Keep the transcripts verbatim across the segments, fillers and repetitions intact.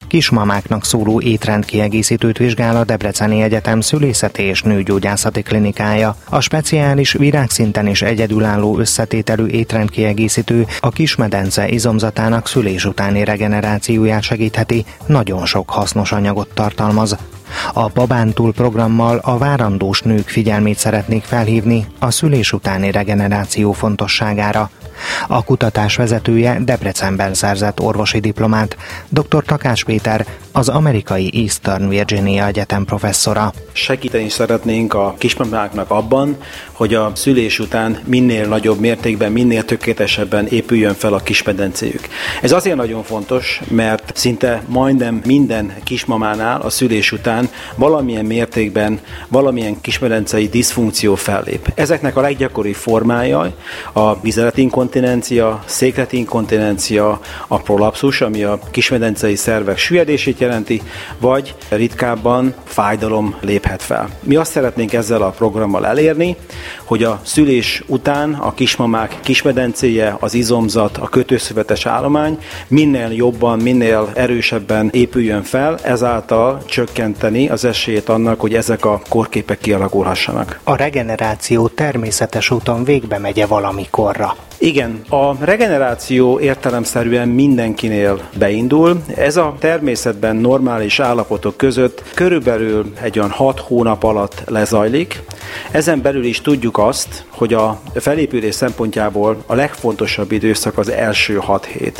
Kismamáknak szóló étrendkiegészítőt vizsgál a Debreceni Egyetem szülészeti és nőgyógyászati klinikája. A speciális virágszinten és egyedülálló összetételű étrendkiegészítő a kismedence izomzatának szülés utáni regenerációját segítheti, nagyon sok hasznos anyagot tartalmaz. A Babántúl programmal a várandós nők figyelmét szeretnék felhívni a szülés utáni regeneráció fontosságára. A kutatás vezetője Debrecenben szerzett orvosi diplomát, dr. Takács Péter, az amerikai Eastern Virginia Egyetem professzora. Segíteni szeretnénk a kismamáknak abban, hogy a szülés után minél nagyobb mértékben, minél tökéletesebben épüljön fel a kismedencéjük. Ez azért nagyon fontos, mert szinte majdnem minden kismamánál a szülés után valamilyen mértékben, valamilyen kismedencei diszfunkció fellép. Ezeknek a leggyakoribb formája a vizeletinkontinencia, székletinkontinencia, a prolapszus, ami a kismedencei szervek süllyedését jelenti, vagy ritkábban fájdalom léphet fel. Mi azt szeretnénk ezzel a programmal elérni, hogy a szülés után a kismamák kismedencéje, az izomzat, a kötőszövetes állomány minél jobban, minél erősebben épüljön fel, ezáltal csökkenteni az esélyét annak, hogy ezek a kórképek kialakulhassanak. A regeneráció természetes úton végbe megye valamikorra. Igen, a regeneráció értelemszerűen mindenkinél beindul. Ez a természetben normális állapotok között körülbelül egy olyan hat hónap alatt lezajlik. Ezen belül is tudjuk azt, hogy a felépülés szempontjából a legfontosabb időszak az első hat hét.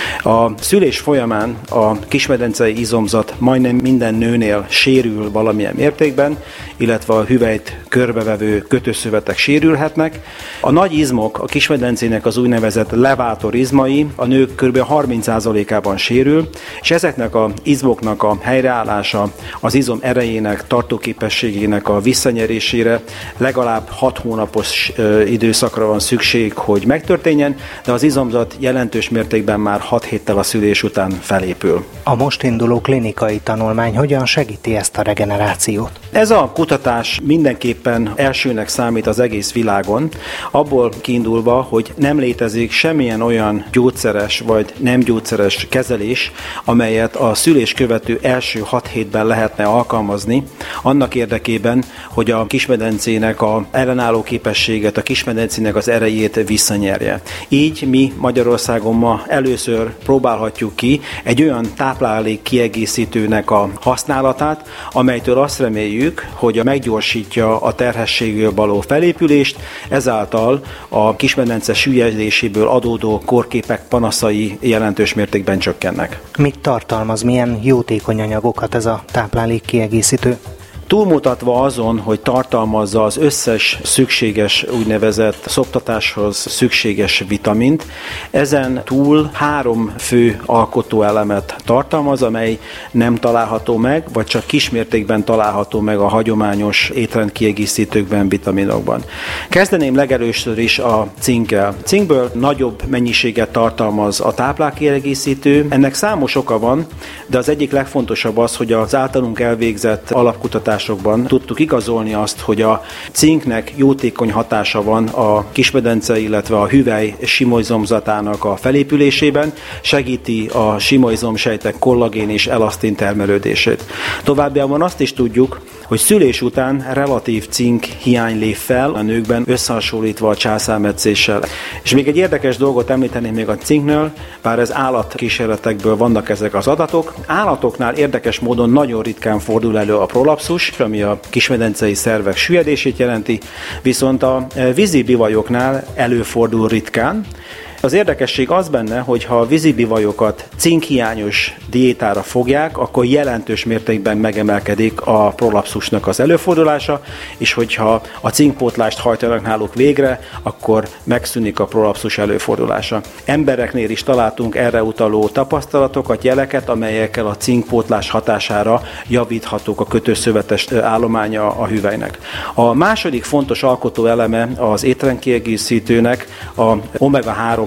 A szülés folyamán a kismedencei izomzat majdnem minden nőnél sérül valamilyen mértékben, illetve a hüvelyt körbevevő kötőszövetek sérülhetnek. A nagy izmok, a kismedencének az úgynevezett levátor izmai a nők kb. harminc százalékában sérül, és ezeknek az izmoknak a helyreállása, az izom erejének, tartóképességének a visszanyerésére legalább hat hónapos időszakra van szükség, hogy megtörténjen, de az izomzat jelentős mértékben már hat héttel a szülés után felépül. A most induló klinikai tanulmány hogyan segíti ezt a regenerációt? Ez a kutatás mindenképpen elsőnek számít az egész világon, abból kiindulva, hogy nem létezik semmilyen olyan gyógyszeres vagy nem gyógyszeres kezelés, amelyet a szülés követő első hat hétben lehetne alkalmazni, annak érdekében, hogy a kismedencének a ellenálló képességet, a kismedencének az erejét visszanyerje. Így mi Magyarországon ma először próbálhatjuk ki egy olyan táplálék kiegészítőnek a használatát, amelytől azt reméljük, hogy a meggyorsítja a terhességből való felépülést, ezáltal a kismedence süllyedéséből adódó kórképek panaszai jelentős mértékben csökkennek. Mit tartalmaz, milyen jótékony anyagokat ez a táplálék kiegészítő? Túlmutatva azon, hogy tartalmazza az összes szükséges úgynevezett szoptatáshoz szükséges vitamint, ezen túl három fő alkotóelemet tartalmaz, amely nem található meg, vagy csak kismértékben található meg a hagyományos étrendkiegészítőkben, vitaminokban. Kezdeném legelőször is a cinkkel. Cinkből nagyobb mennyiséget tartalmaz a táplálékkiegészítő. Ennek számos oka van, de az egyik legfontosabb az, hogy az általunk elvégzett alapkutatás tudtuk igazolni azt, hogy a cinknek jótékony hatása van a kismedence, illetve a hüvely simolyzomzatának a felépülésében, segíti a simolyzomsejtek kollagén és elasztin termelődését. Továbbiában azt is tudjuk, hogy szülés után relatív cink hiány lép fel a nőkben összehasonlítva a császármetszéssel. És még egy érdekes dolgot említeném még a cinknől, bár ez állatkísérletekből vannak ezek az adatok. Állatoknál érdekes módon nagyon ritkán fordul elő a prolapszus, ami a kismedencei szervek süllyedését jelenti, viszont a vízi bivajoknál előfordul ritkán. Az érdekesség az benne, hogy ha a vízibivajokat cinkhiányos diétára fogják, akkor jelentős mértékben megemelkedik a prolapszusnak az előfordulása, és hogyha a cinkpótlást hajtanak náluk végre, akkor megszűnik a prolapszus előfordulása. Embereknél is találtunk erre utaló tapasztalatokat, jeleket, amelyekkel a cinkpótlás hatására javíthatók a kötőszövetes állománya a hüvelynek. A második fontos alkotó eleme az étrendkiegészítőnek a omega három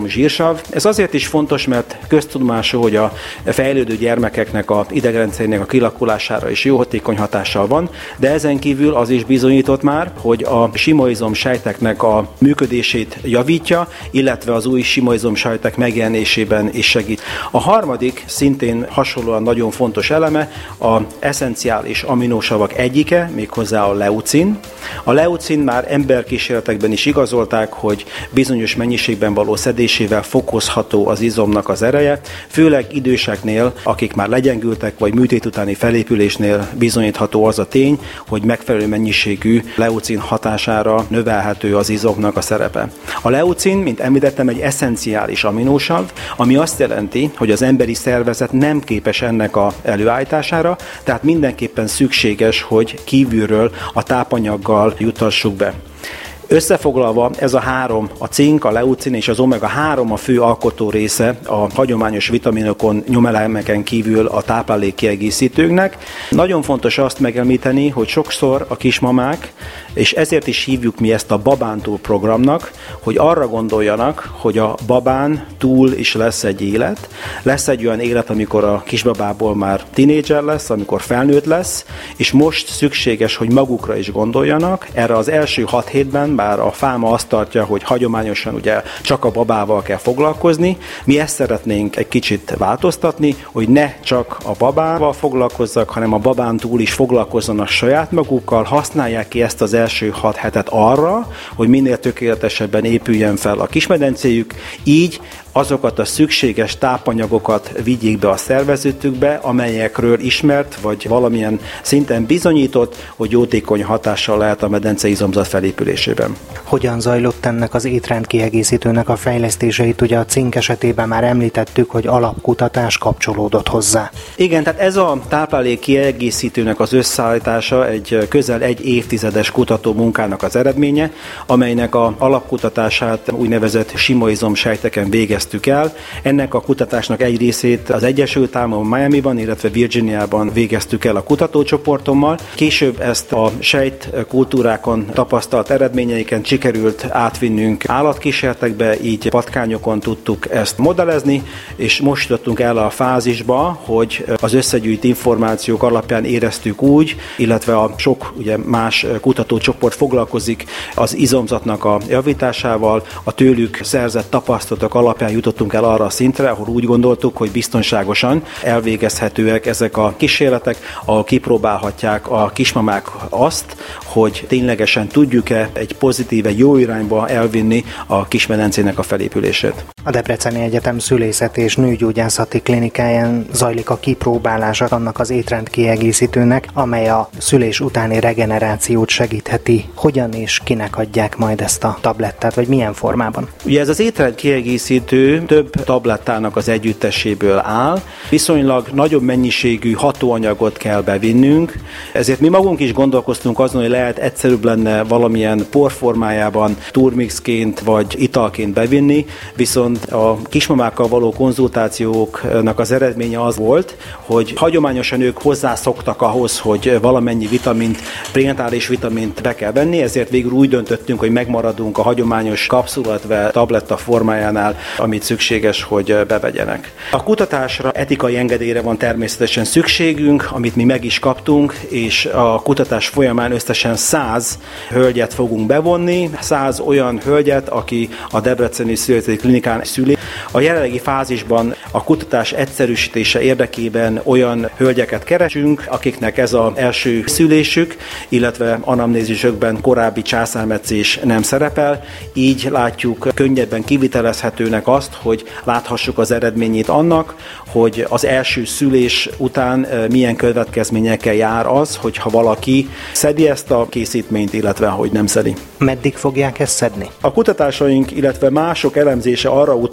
három zsírsav. Ez azért is fontos, mert köztudomású, hogy a fejlődő gyermekeknek a idegrendszerének a kilakulására is jó hatékony hatással van, de ezen kívül az is bizonyított már, hogy a sima izomsejteknek a működését javítja, illetve az új sima izomsejtek megjelenésében is segít. A harmadik, szintén hasonlóan nagyon fontos eleme, a eszenciális aminosavak egyike, méghozzá a leucin. A leucin már emberkísérletekben is igazolták, hogy bizonyos mennyiségben való szedésével fokozható az izomnak az ereje, főleg időseknél, akik már legyengültek, vagy műtét utáni felépülésnél bizonyítható az a tény, hogy megfelelő mennyiségű leucin hatására növelhető az izomnak a szerepe. A leucin, mint említettem, egy eszenciális aminósav, ami azt jelenti, hogy az emberi szervezet nem képes ennek a előállítására, tehát mindenképpen szükséges, hogy kívülről a tápanyaggal jutassuk be. Összefoglalva ez a három, a cink, a leucin és az omega három a fő alkotó része a hagyományos vitaminokon, nyomelemeken kívül a táplálékkiegészítőknek. Nagyon fontos azt megemlíteni, hogy sokszor a kismamák, és ezért is hívjuk mi ezt a babán túl programnak, hogy arra gondoljanak, hogy a babán túl is lesz egy élet. Lesz egy olyan élet, amikor a kisbabából már tinédzser lesz, amikor felnőtt lesz, és most szükséges, hogy magukra is gondoljanak. Erre az első hat hétben, bár a fáma azt tartja, hogy hagyományosan ugye csak a babával kell foglalkozni, mi ezt szeretnénk egy kicsit változtatni, hogy ne csak a babával foglalkozzak, hanem a babán túl is foglalkozzanak saját magukkal, használják ki ezt az első hat hetet arra, hogy minél tökéletesebben épüljen fel a kismedencéjük, így azokat a szükséges tápanyagokat vigyék be a szervezetükbe, amelyekről ismert, vagy valamilyen szinten bizonyított, hogy jótékony hatással lehet a medence izomzat felépülésében. Hogyan zajlott ennek az étrendkiegészítőnek a fejlesztéseit? Ugye a cink esetében már említettük, hogy alapkutatás kapcsolódott hozzá. Igen, tehát ez a táplálék kiegészítőnek az összeállítása egy közel egy évtizedes kutató munkának az eredménye, amelynek a alapkutatását úgynevezett sima izomsejteken végeztük el. Ennek a kutatásnak egy részét az Egyesült Államokban, Miamiban, illetve Virginiában végeztük el a kutatócsoportommal. Később ezt a sejtkultúrákon tapasztalt eredményeiken sikerült átvinnünk állatkísérletekbe, így patkányokon tudtuk ezt modellezni, és most jutottunk el a fázisba, hogy az összegyűjt információk alapján éreztük úgy, illetve a sok ugye, más kutatócsoport foglalkozik az izomzatnak a javításával, a tőlük szerzett tapasztalatok alapján jutottunk el arra a szintre, ahol úgy gondoltuk, hogy biztonságosan elvégezhetőek ezek a kísérletek, ahol kipróbálhatják a kismamák azt, hogy ténylegesen tudjuk-e egy pozitíve, jó irányba elvinni a kismedencének a felépülését. A Debreceni Egyetem Szülészeti és Nőgyógyászati Klinikáján zajlik a kipróbálása annak az étrendkiegészítőnek, amely a szülés utáni regenerációt segítheti. Hogyan és kinek adják majd ezt a tablettát, vagy milyen formában? Ugye ez az étrendkiegészítő több tablettának az együtteséből áll, viszonylag nagyobb mennyiségű hatóanyagot kell bevinnünk, ezért mi magunk is gondolkoztunk azon, hogy lehet egyszerűbb lenne valamilyen porformájában turmixként vagy italként bevinni, viszont a kismamákkal való konzultációknak az eredménye az volt, hogy hagyományosan ők hozzászoktak ahhoz, hogy valamennyi vitamint, prénatális vitamint be kell venni, ezért végül úgy döntöttünk, hogy megmaradunk a hagyományos kapszula, illetve tabletta formájánál, amit szükséges, hogy bevegyenek. A kutatásra etikai engedélyre van természetesen szükségünk, amit mi meg is kaptunk, és a kutatás folyamán összesen száz hölgyet fogunk bevonni, száz olyan hölgyet, aki a Debreceni Szülészeti Klinikán szüli. A jelenlegi fázisban a kutatás egyszerűsítése érdekében olyan hölgyeket keresünk, akiknek ez az első szülésük, illetve anamnézisükben korábbi császármetszés nem szerepel, így látjuk könnyebben kivitelezhetőnek azt, hogy láthassuk az eredményét annak, hogy az első szülés után milyen következményekkel jár az, hogyha valaki szedi ezt a készítményt, illetve hogy nem szedi. Meddig fogják ezt szedni? A kutatásaink, illetve mások elemzése arra utal, hogy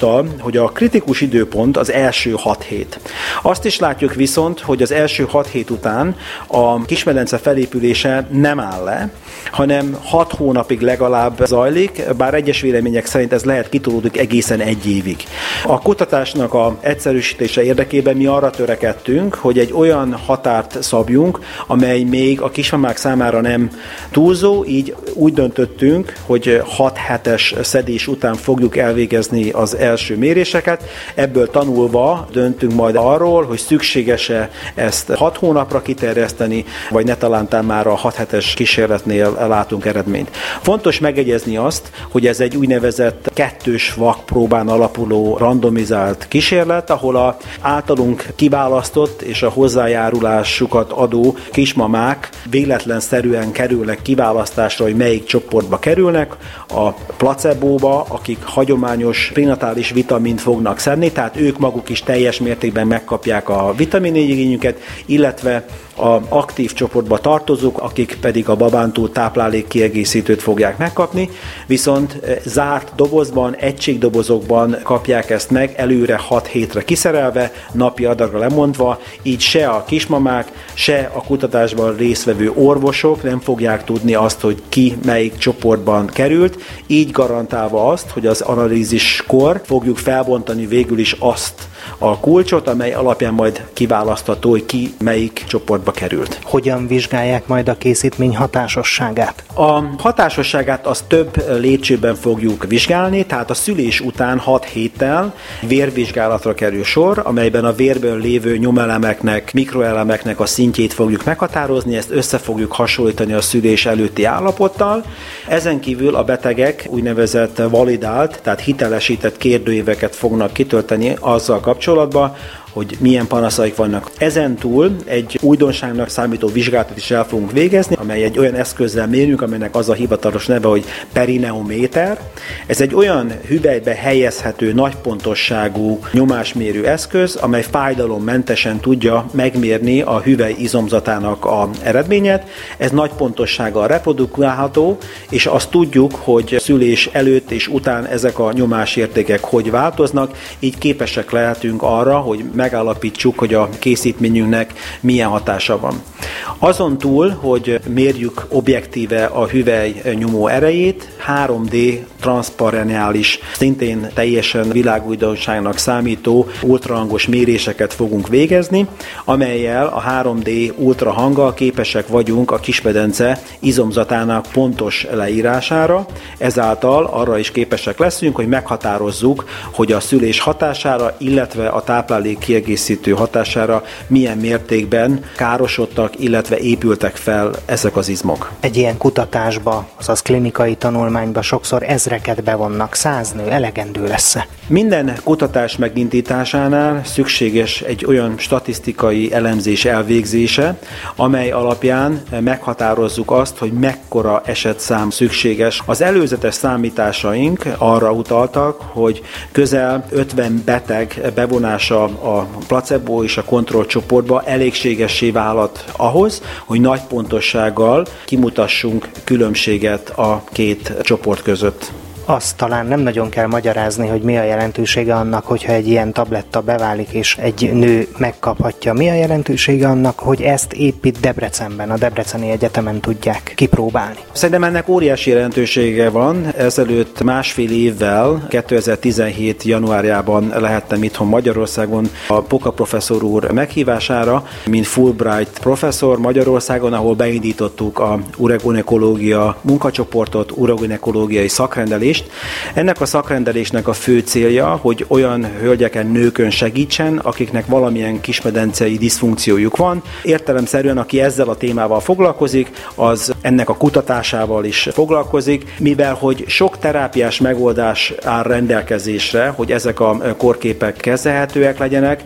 hogy a kritikus időpont az első hat hét. Azt is látjuk viszont, hogy az első hat hét után a kismedence felépülése nem áll le, hanem hat hónapig legalább zajlik, bár egyes vélemények szerint ez lehet kitolódik egészen egy évig. A kutatásnak a egyszerűsítése érdekében mi arra törekedtünk, hogy egy olyan határt szabjunk, amely még a kismamák számára nem túlzó, így úgy döntöttünk, hogy hat hetes szedés után fogjuk elvégezni az első méréseket. Ebből tanulva döntünk majd arról, hogy szükséges-e ezt hat hónapra kiterjeszteni, vagy ne talántán már a hat hetes kísérletnél látunk eredményt. Fontos megegyezni azt, hogy ez egy úgynevezett kettős vakpróbán alapuló randomizált kísérlet, ahol a általunk kiválasztott és a hozzájárulásukat adó kismamák véletlenszerűen kerülnek kiválasztásra, hogy melyik csoportba kerülnek, a placebóba, akik hagyományos prenatális vitamint fognak szedni, tehát ők maguk is teljes mértékben megkapják a vitamin igényüket, illetve az aktív csoportba tartozók, akik pedig a babántól táplálékkiegészítőt fogják megkapni, viszont zárt dobozban, egységdobozokban kapják ezt meg, előre hat hétre kiszerelve, napi adagra lemondva, így se a kismamák, se a kutatásban résztvevő orvosok nem fogják tudni azt, hogy ki melyik csoportban került, így garantálva azt, hogy az analíziskor fogjuk felbontani végül is azt a kulcsot, amely alapján majd kiválasztható, hogy ki melyik csoportba került. Hogyan vizsgálják majd a készítmény hatásosságát? A hatásosságát azt több lépcsőben fogjuk vizsgálni, tehát a szülés után hat héttel vérvizsgálatra kerül sor, amelyben a vérből lévő nyomelemeknek, mikroelemeknek a szintjét fogjuk meghatározni, ezt össze fogjuk hasonlítani a szülés előtti állapottal. Ezen kívül a betegek úgynevezett validált, tehát hitelesített kérdőíveket fognak kitölteni azzal kapcsolatban, hogy milyen panaszaik vannak. Ezen túl egy újdonságnak számító vizsgálatot is el fogunk végezni, amely egy olyan eszközzel mérünk, amelynek az a hivatalos neve, hogy perineométer. Ez egy olyan hüvelybe helyezhető, nagypontosságú nyomásmérő eszköz, amely fájdalommentesen tudja megmérni a hüvely izomzatának a eredményet. Ez nagy pontossággal reprodukálható, és azt tudjuk, hogy szülés előtt és után ezek a nyomásértékek hogy változnak, így képesek lehetünk arra, hogy megállapítsuk, hogy a készítményünknek milyen hatása van. Azon túl, hogy mérjük objektíve a hüvely nyomó erejét, három dé transzparenális, szintén teljesen világújdonságnak számító ultrahangos méréseket fogunk végezni, amellyel a három dé ultrahanggal képesek vagyunk a kismedence izomzatának pontos leírására, ezáltal arra is képesek leszünk, hogy meghatározzuk, hogy a szülés hatására, illetve a táplálék kiegészítő hatására milyen mértékben károsodtak, illetve épültek fel ezek az izmok. Egy ilyen kutatásba, azaz klinikai tanulmányba sokszor ezreket bevonnak, száz nő elegendő lesz-e? Minden kutatás megindításánál szükséges egy olyan statisztikai elemzés elvégzése, amely alapján meghatározzuk azt, hogy mekkora esetszám szükséges. Az előzetes számításaink arra utaltak, hogy közel ötven beteg bevonása a placebo és a kontrollcsoportba elégségessé válhat ahhoz, hogy nagy pontossággal kimutassunk különbséget a két csoport között. Azt talán nem nagyon kell magyarázni, hogy mi a jelentősége annak, hogyha egy ilyen tabletta beválik és egy nő megkaphatja. Mi a jelentősége annak, hogy ezt épp itt Debrecenben, a Debreceni Egyetemen tudják kipróbálni? Szerintem ennek óriási jelentősége van. Ezelőtt másfél évvel, kétezer-tizenhét januárjában lehettem itthon Magyarországon a Poka professzor úr meghívására, mint Fulbright professzor Magyarországon, ahol beindítottuk a uroginekológia munkacsoportot, uroginekológiai szakrendelést. Ennek a szakrendelésnek a fő célja, hogy olyan hölgyeken, nőkön segítsen, akiknek valamilyen kismedencei diszfunkciójuk van. Értelemszerűen, aki ezzel a témával foglalkozik, az ennek a kutatásával is foglalkozik, mivel hogy sok terápiás megoldás áll rendelkezésre, hogy ezek a korképek kezelhetőek legyenek,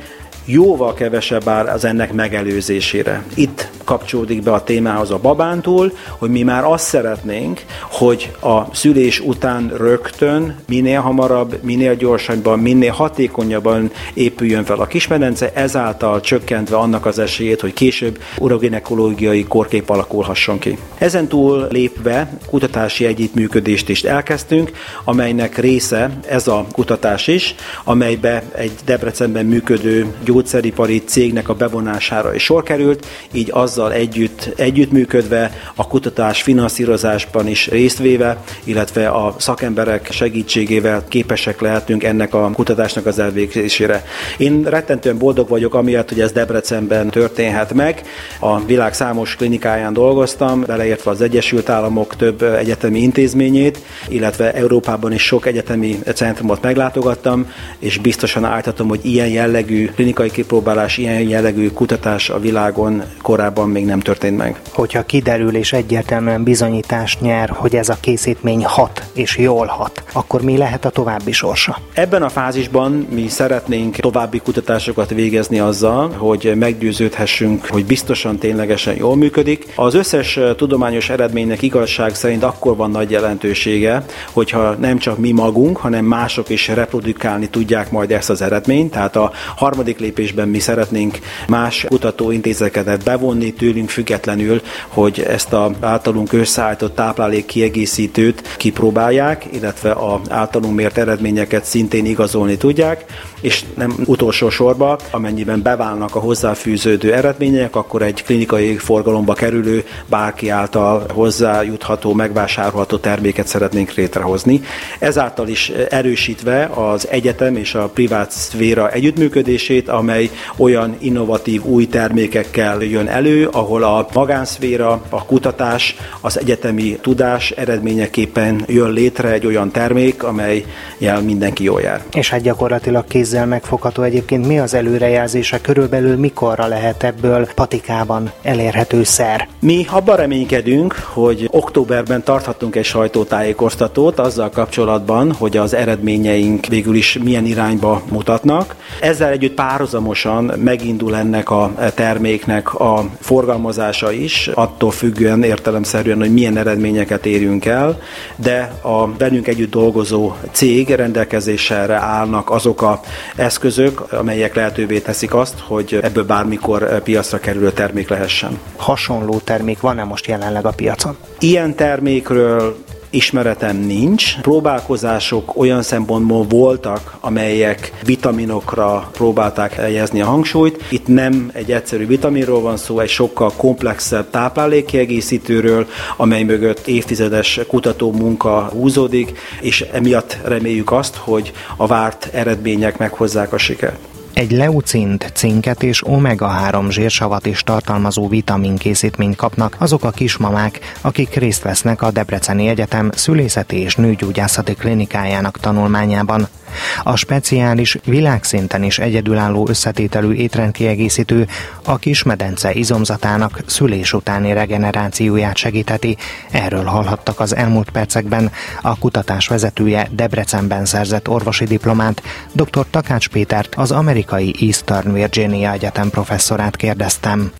jóval kevesebb áll az ennek megelőzésére. Itt kapcsolódik be a témához a babántól, hogy mi már azt szeretnénk, hogy a szülés után rögtön, minél hamarabb, minél gyorsabban, minél hatékonyabban épüljön fel a kismedence, ezáltal csökkentve annak az esélyét, hogy később uroginekológiai kórkép alakulhasson ki. Ezen túl lépve kutatási együttműködést is elkezdtünk, amelynek része ez a kutatás is, amelybe egy Debrecenben működő gyógyszeripari cégnek a bevonására is sor került, így azzal együtt együttműködve, a kutatás finanszírozásban is részt véve, illetve a szakemberek segítségével képesek lehetünk ennek a kutatásnak az elvégzésére. Én rettentően boldog vagyok amiatt, hogy ez Debrecenben történhet meg. A világ számos klinikáján dolgoztam, beleértve az Egyesült Államok több egyetemi intézményét, illetve Európában is sok egyetemi centrumot meglátogattam, és biztosan állítatom, hogy ilyen jellegű klinikai kipróbálás, ilyen jellegű kutatás a világon korábban még nem történt meg. Hogyha kiderül és egyértelműen bizonyítást nyer, hogy ez a készítmény hat és jól hat, akkor mi lehet a további sorsa? Ebben a fázisban mi szeretnénk további kutatásokat végezni azzal, hogy meggyőződhessünk, hogy biztosan ténylegesen jól működik. Az összes tudományos eredménynek igazság szerint akkor van nagy jelentősége, hogyha nem csak mi magunk, hanem mások is reprodukálni tudják majd ezt az eredményt. Tehát a harmadik lépésben mi szeretnénk más kutatóintézeteket bevonni tőlünk függetlenül, hogy ezt az általunk összeállított táplálék kiegészítőt kipróbálják, illetve az általunk mért eredményeket szintén igazolni tudják, és nem utolsó sorban, amennyiben beválnak a hozzáfűződő eredmények, akkor egy klinikai forgalomba kerülő, bárki által hozzájutható, megvásárolható terméket szeretnénk létrehozni. Ezáltal is erősítve az egyetem és a privát szféra együttműködését, amely olyan innovatív új termékekkel jön elő, ahol a magánszféra, a kutatás, az egyetemi tudás eredményeképpen jön létre egy olyan termék, amelyel mindenki jól jár. És hát gyakorlatilag kézzel megfogható egyébként mi az előrejelzése, körülbelül mikorra lehet ebből patikában elérhető szer? Mi abban reménykedünk, hogy októberben tarthatunk egy sajtótájékoztatót azzal kapcsolatban, hogy az eredményeink végül is milyen irányba mutatnak. Ezzel együtt párhuzamosan megindul ennek a terméknek a forgalmazása is, attól függően értelemszerűen, hogy milyen eredményeket érjünk el, de a velünk együtt dolgozó cég rendelkezésre állnak azok a eszközök, amelyek lehetővé teszik azt, hogy ebből bármikor piacra kerülő termék lehessen. Hasonló termék van-e most jelenleg a piacon? Ilyen termékről ismeretem nincs. Próbálkozások olyan szempontból voltak, amelyek vitaminokra próbálták helyezni a hangsúlyt. Itt nem egy egyszerű vitaminról van szó, egy sokkal komplexebb táplálékkiegészítőről, amely mögött évtizedes kutatómunka húzódik, és emiatt reméljük azt, hogy a várt eredmények meghozzák a sikert. Egy leucint, cinket és omega három zsírsavat is tartalmazó vitaminkészítményt kapnak azok a kismamák, akik részt vesznek a Debreceni Egyetem szülészeti és nőgyógyászati klinikájának tanulmányában. A speciális, világszinten is egyedülálló összetételű étrendkiegészítő a kismedence izomzatának szülés utáni regenerációját segítheti. Erről hallhattak az elmúlt percekben. A kutatás vezetője, Debrecenben szerzett orvosi diplomát, dr. Takács Pétert, az amerikai Eastern Virginia Egyetem professzorát kérdeztem.